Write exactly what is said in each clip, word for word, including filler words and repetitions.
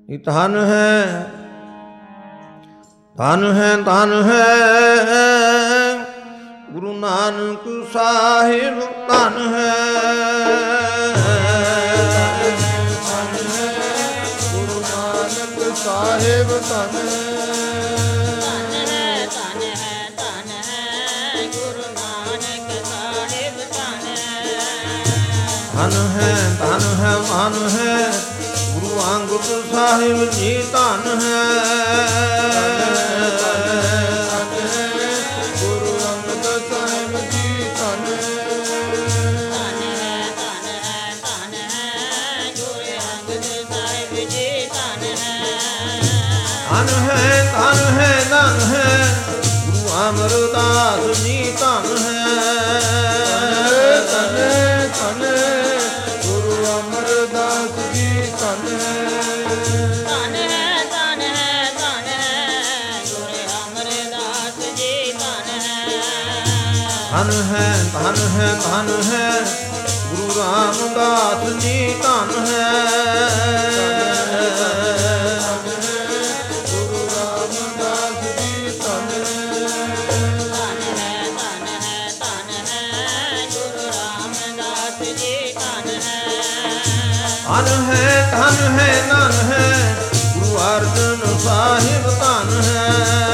ਇਹ ਧਨ ਹੈ, ਧਨ ਹੈ, ਧਨ ਹੈ ਗੁਰੂ ਨਾਨਕ ਸਾਹਿਬ, ਧਨ ਹੈ, ਧਨ ਹੈ ਗੁਰੂ ਨਾਨਕ ਸਾਹਿਬ, ਧਨ ਹੈ। ਧਨ ਹੈ, ਧਨ ਹੈ, ਧਨ ਹੈ ਗੁਰੂ ਅੰਗਦ ਸਾਹਿਬ ਜੀ, ਧਨ ਹੈ, ਗੁਰੂ ਅੰਗਦ ਸਾਹਿਬ ਜੀ, ਧਨ ਧਨ ਹੈ, ਧਨ ਹੈ, ਧਨ ਹੈ ਗੁਰੂ ਅਮਰਦਾਸ ਜੀ, ਧਨ ਹੈ, ਧਨ ਧਨ ਗੁਰੂ ਅਮਰਦਾਸ ਜੀ, ਧਨ ਧਨ ਹੈ, ਧਨ ਹੈ, ਧਨ ਹੈ ਗੁਰੂ ਅਮਰਦਾਸ ਜੀ, ਧਨ ਹੈ, ਧਨ ਹੈ, ਧਨ ਹੈ, ਧਨ ਹੈ ਗੁਰੂ ਰਾਮਦਾਸ ਜੀ, ਧਨ ਹੈ, ਗੁਰੂ ਰਾਮਦਾਸ ਜੀ, ਧਨ ਧਨ ਹੈ, ਧਨ ਹੈ, ਧਨ ਹੈ ਗੁਰੂ ਰਾਮਦਾਸ ਜੀ, ਧਨ ਹੈ, ਧਨ ਹੈ, ਧਨ ਹੈ, ਧਨ ਹੈ ਗੁਰੂ ਅਰਜਨ ਸਾਹਿਬ, ਧਨ ਹੈ,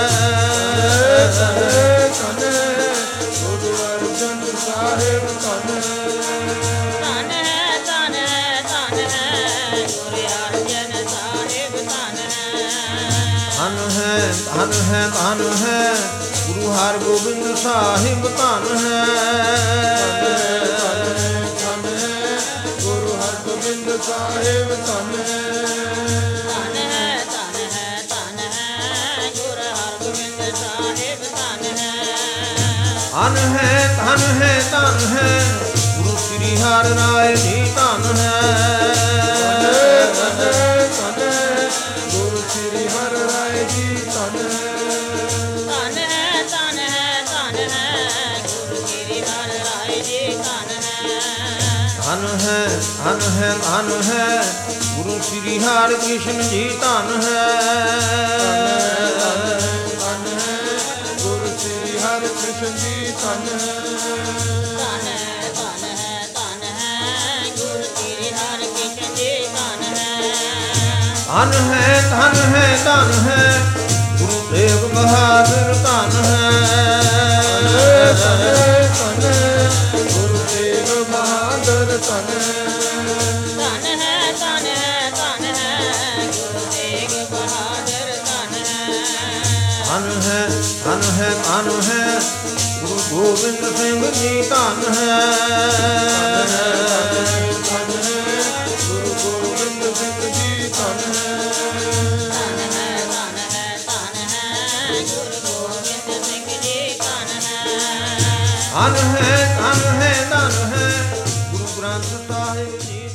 ਧਨ ਧਨ ਗੁਰੂ ਅਰਜਨ ਸਾਹਿਬ, ਧਨ ਧਨ ਹੈ, ਧਨ ਹੈ, ਧਨ ਹੈ ਗੁਰੂ ਅਰਜਨ ਸਾਹਿਬ, ਧਨ ਹੈ, ਧਨ ਹੈ, ਧਨ ਹੈ, ਧਨ ਹੈ ਗੁਰੂ ਹਰਗੋਬਿੰਦ ਸਾਹਿਬ, ਧਨ ਹੈ, ਧਨ ਗੁਰੂ ਹਰਗੋਬਿੰਦ ਸਾਹਿਬ, ਧਨ ਧਨ ਹੈ, ਧਨ ਹੈ, ਧਨ ਹੈ ਗੁਰੂ ਹਰਗੋਬਿੰਦ ਸਾਹਿਬ, ਧਨ ਹੈ, ਧਨ ਹੈ, ਧਨ ਹੈ, ਧਨ ਹੈ ਗੁਰੂ ਸ੍ਰੀ ਹਰਿ ਰਾਇ ਜੀ, ਧਨ ਹੈ, ਧਨ ਧਨ ਗੁਰੂ ਸ੍ਰੀ ਹਰਿ ਰਾਇ ਜੀ, ਧਨ ਧਨ ਹੈ, ਧਨ ਹੈ, ਧਨ ਹੈ ਗੁਰੂ ਸ੍ਰੀ ਹਰਿ ਰਾਇ ਜੀ, ਧਨ ਹੈ, ਧਨ ਹੈ, ਧਨ ਹੈ, ਧਨ ਹੈ ਗੁਰੂ ਸ੍ਰੀ ਹਰਿ ਕ੍ਰਿਸ਼ਨ ਜੀ, ਧਨ ਹੈ, ਧਨ ਗੁਰੂ ਸ੍ਰੀ ਹਰਿ ਕ੍ਰਿਸ਼ਨ ਜੀ, ਧਨ ਧਨ ਹੈ, ਧਨ ਹੈ, ਧਨ ਹੈ ਗੁਰੂ ਸ੍ਰੀ ਹਰਿ ਕ੍ਰਿਸ਼ਨ ਜੀ, ਧਨ ਹੈ, ਧਨ ਹੈ, ਧਨ ਹੈ, ਧਨ ਹੈ ਗੁਰੂ ਤੇਗ ਬਹਾਦਰ, ਧਨ ਹੈ, ਧਨ ਗੁਰੂ ਤੇਗ ਬਹਾਦਰ, ਧਨ ਧਨ ਹੈ, ਧਨ ਹੈ, ਧਨ ਹੈ ਗੁਰੂ ਤੇਗ ਬਹਾਦਰ, ਧਨ ਹੈ, ਧਨ ਹੈ, ਧਨ ਹੈ, ਧਨ ਹੈ ਗੁਰੂ ਗੋਬਿੰਦ ਸਿੰਘ ਜੀ, ਧਨ ਹੈ, ਧਨ ਗੁਰੂ ਗੋਬਿੰਦ ਸਿੰਘ ਜੀ, ਧਨ ਧਨ ਹੈ, ਧਨ ਹੈ, ਧਨ ਹੈ ਗੁਰੂ ਗੋਬਿੰਦ ਸਿੰਘ ਜੀ, ਧਨ ਹੈ, ਧਨ ਹੈ, ਧਨ ਹੈ, ਧਨ ਹੈ ਗੁਰੂ ਗ੍ਰੰਥ ਸਾਹਿਬ ਜੀ,